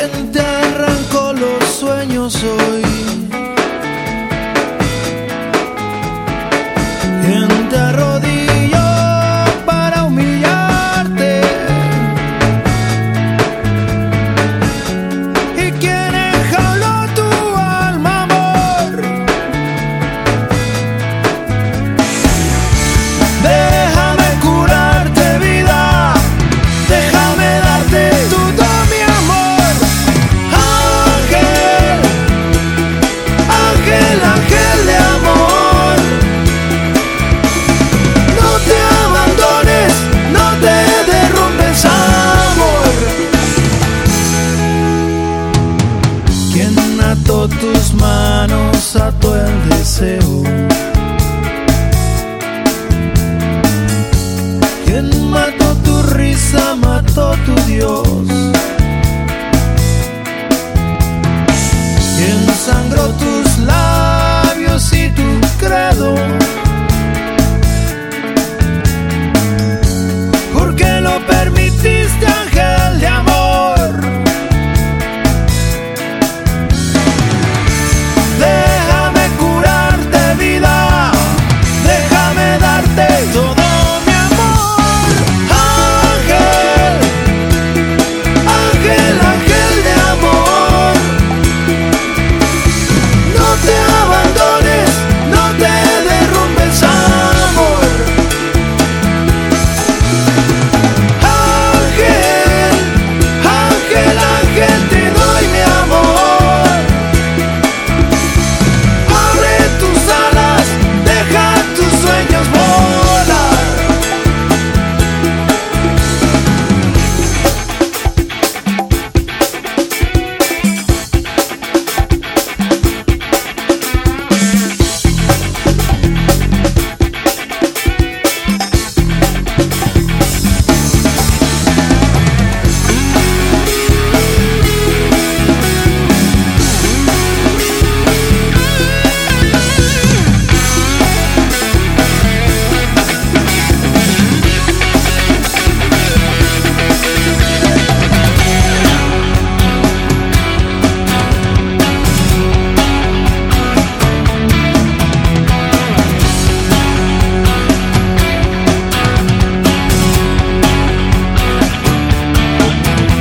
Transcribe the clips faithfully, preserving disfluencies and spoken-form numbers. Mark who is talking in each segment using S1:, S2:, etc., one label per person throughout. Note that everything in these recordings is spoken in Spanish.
S1: ¿Quién te arrancó los sueños hoy? ¿Quién te arrodilló para humillarte? ¿Y quién enjauló tu alma, amor? Déjame curarte, vida, déjame darte todo mi amor. Ángel, ángel, ángel de amor. No te abandones, no te derrumbes, amor. ¿Quién ató tus manos, ató el deseo? ¿Quién mató tu risa, mató tu Dios? ¿Quién sangró tus labios y tu credo? ¿Por qué lo permitiste, ángel de amor? Déjame curarte, vida, déjame darte todo.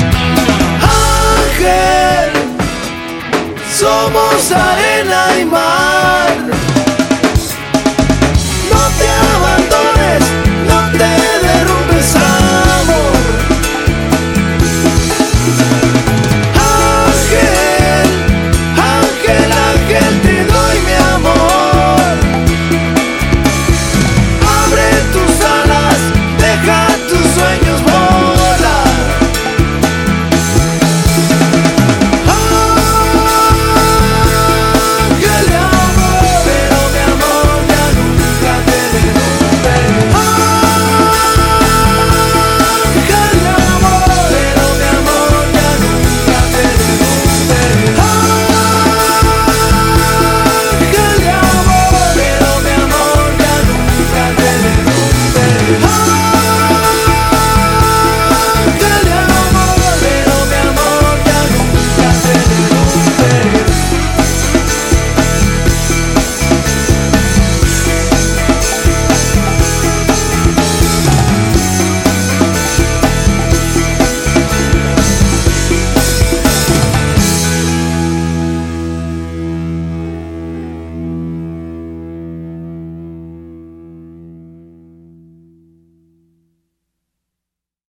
S1: Somos arena y mar.